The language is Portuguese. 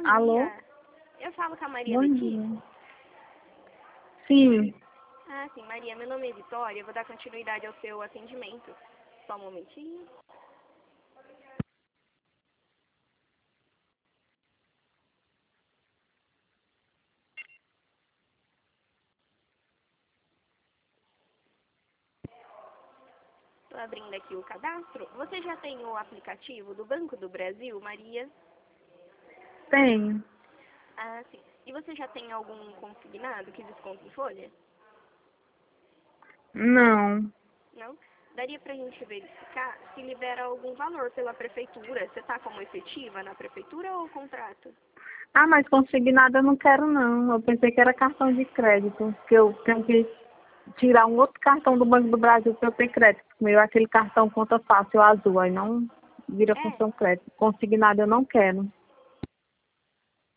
Alô? dia. Eu falo com a Maria Bom Letícia. dia. Sim, Ah, sim, Maria, meu nome é Vitória, eu vou dar continuidade ao seu atendimento. Só um momentinho. Estou abrindo aqui o cadastro. Você já tem o aplicativo do Banco do Brasil, Maria? tenho. Ah, sim. E você já tem algum consignado que desconta em folha? Não. Não? Daria pra gente verificar se libera algum valor pela prefeitura. Você tá como efetiva na prefeitura ou contrato? Ah, mas consignado eu não quero não. Eu pensei que era cartão de crédito, que eu tenho que tirar um outro cartão do Banco do Brasil para eu ter crédito. O meu é aquele cartão conta fácil azul, aí não vira É. função crédito. Consignado eu não quero.